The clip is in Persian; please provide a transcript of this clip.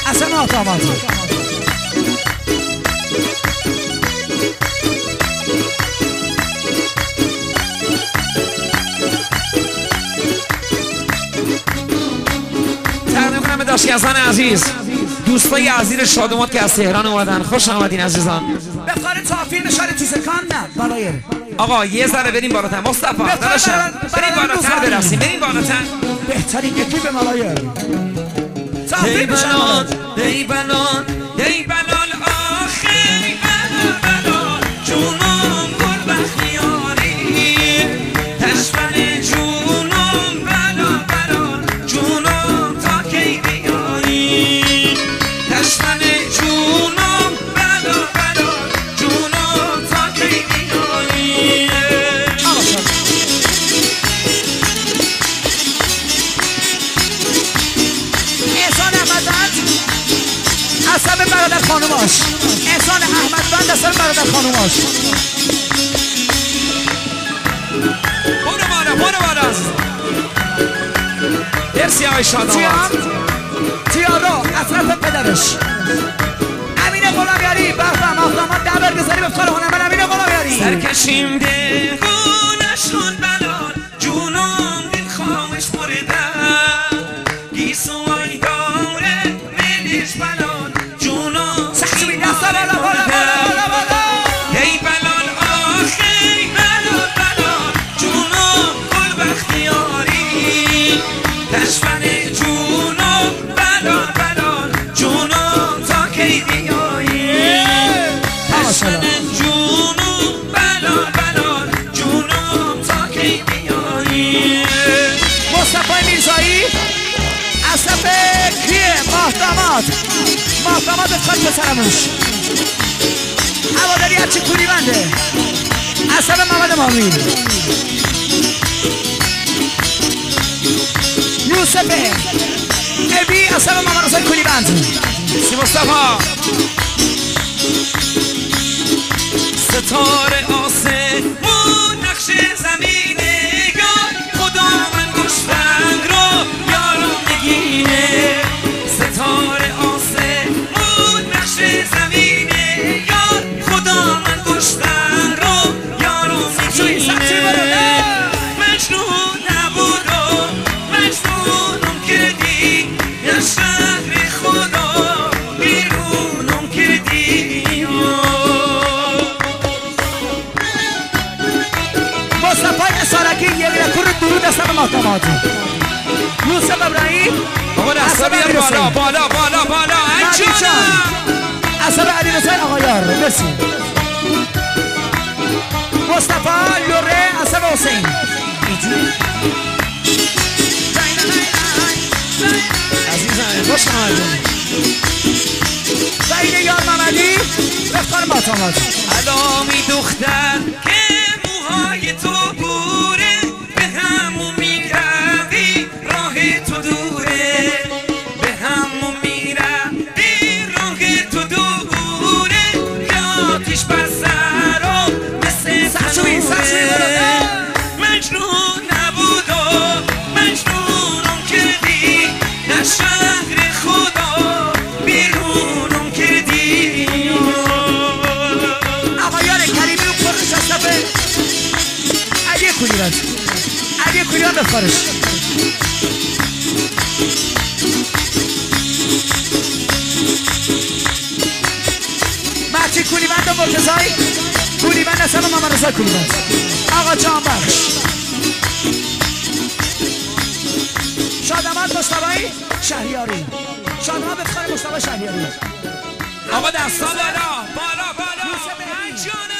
اصلا آتامات تقدیم کنم به داشتیازان عزیز، دوستای عزیز شادومات که از تهران اومدن. خوش آمدین عزیزان. بفخار تافیر نشاره توسکان نه بالای آقا یه ذره بریم بالاتر. مصطفی داداشم بریم بالاتر برسیم، بریم بالاتر. بهترین اکیپ ملایر تافیر بلال ای بلال ای بلال آخه ای بلال جونم گل بخیاری تشمن جونم بلال بلال جونم تا کی بیایی تشمن جونم بلال بلال جونم تا کی بیایی. اصلا برادر خانوماش احسان احمد بند اصلا برادر خانوماش برو بالا مرسی آقای شادومات. تیارا اطراف پدرش امین غلامیاری بفهم آفتامات دبر بذاری به فال هنرمند امین غلامیاری سرکشیم دهونشون بلال جونم دل خامش بردم گیسوی داره ملیش بلال جونم سخشوی دستا بالا بالا بالا بالا ای بلال آخه ای بلال بلال جونم گل بختیاری تشمن جونم بلال بلال جونم تا کی بیایی تشمن جونم بلال بلال جونم تا کی بیایی. مصطفی میرزایی اصف کیه محتمات خاک پسرموش هواداری هرچی کولی بنده اصف محمد مامین یوسف ابی اصف محمد رسول کولی بند سی مصطفی ستاره آسمون نقش زمینه یا خدا من گشتنگ رو یارو نگینه ستاره آسمون نقش زمینه یا خدا من گشتنگ رو یارو نگینه مجنون نبود و مجنونم کردی یا شهر خدا بیرونم کردی. مصطفی اسارکی یه رکور درود اصف محتمات یوسف ابراهیم آقا دستا بیار بالا بالا بالا بالا انجانم اصف علی رسای آقایار مرسی مصطفی لوره اصف حسین عزیزم خوش آمدید. سعید یار محمدی بفخار محتمات علامی دختر که موهای تو بوره به همون میروی راه تو دوره به همون میروی راه تو دوره که آتیش بر سر و مثل تنوره مجنون نبود و مجنونم کردی نه شهر خدا بیرونم کردی. آقایان کریمی رو پرش اصفه علی کولیبند علی کولیبند بفخارش محچی کولیبند و مرتضای کولیبند اصلا محمد رضا کولیبند آقا جان بخش شادمات مصطفی شهریاری شادمات بفخار مصطفی شهریاری آقا دستا بالا بالا بالا انجانم